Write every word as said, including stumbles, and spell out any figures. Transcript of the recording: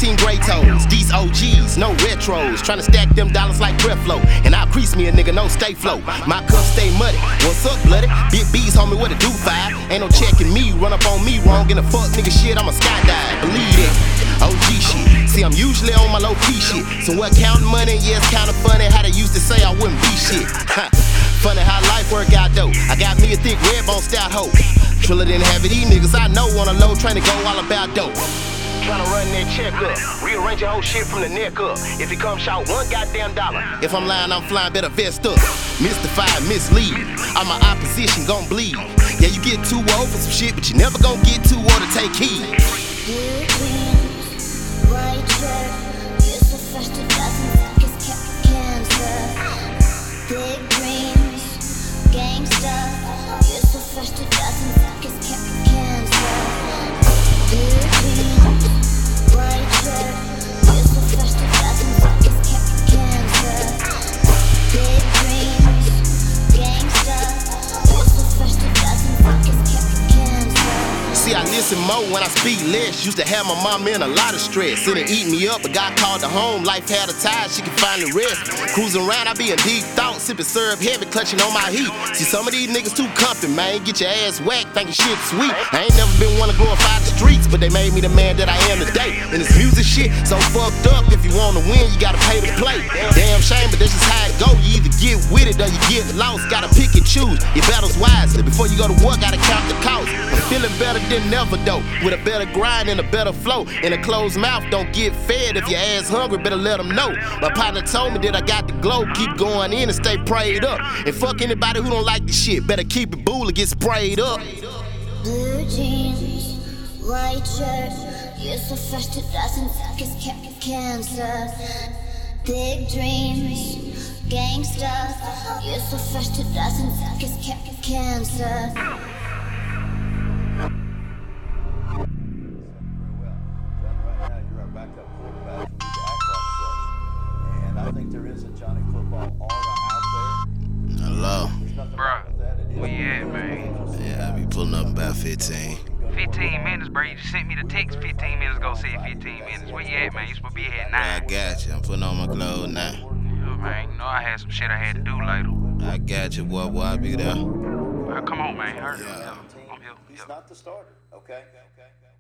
fifteen gray toes, these O Gs, no retros. Tryna stack them dollars like Creflo, and I'll crease me a nigga, no stay flow. My cup stay muddy, what's up, bloody? Big B's, homie, what it do, five? Ain't no checking me, run up on me wrong in the fuck nigga shit, I'm a skydive, believe it. O G shit, see I'm usually on my low key shit. So what counting money, yeah, it's kinda funny how they used to say I wouldn't be shit. Funny how life work out though. I got me a thick red bone stout hoe. Trilla didn't have it, these niggas I know on a low train to go all about dope. Tryna run that check up, rearrange your whole shit from the neck up. If it comes short, one goddamn dollar. If I'm lying, I'm flying, better vest up. Mystify, mislead. I'm my opposition, gon' bleed. Yeah, you get too old for some shit, but you never gon' get too old to take heed. Blue jeans, white shirt, you're so fresh to death and fuck is cancer. Big dreams, gangsta, you're so fresh to death and fuck is cancer. Blue jeans, white shirt, you're so fresh to death and fuck is cancer. Big dreams, gangsta, you're so fresh to death and fuck is cancer. See, I listen more when I speak less. Used to have my mama in a lot of stress. It eat me up, but got called to home. Life had her tired, she could finally rest. Cruising around, I be in deep thought, sipping syrup heavy, clutching on my heat. See, some of these niggas too comfy, man. Get your ass whacked, thinking shit sweet. I ain't never been one to glorify the streets, but they made me the man that I am today. And this music shit so fucked up. If you wanna win, you gotta pay to play. Damn shame, but that's just how it go. You either get with it or you get lost. Gotta pick and choose your battles wisely. Before you go to war, gotta count the cost. I'm feeling better than never though, with a better grind and a better flow. In a closed mouth, don't get fed. If your ass hungry, better let them know. My partner told me that I got the glow. Keep going in and stay prayed up. And fuck anybody who don't like the shit, better keep it bull or get sprayed up. Blue jeans, white shirt, you're so fresh to death and fuck is cancer. Big dreams, gangsta, you're so fresh to death and fuck is cancer. I think there is a Johnny Football aura out there. Hello. Bruh, where you at, man? Yeah, I be pulling up about fifteen. fifteen minutes, bro. You just sent me the text fifteen minutes ago, said fifteen minutes. Where you at, man? You supposed to be here at I nine. got you. I'm putting on my clothes now. Yeah, man. You know I had some shit I had to do later. I got you, boy. Boy, I be there. Well, come on, man. Hurry Yeah. up. I'm here. He's not the starter, okay? okay.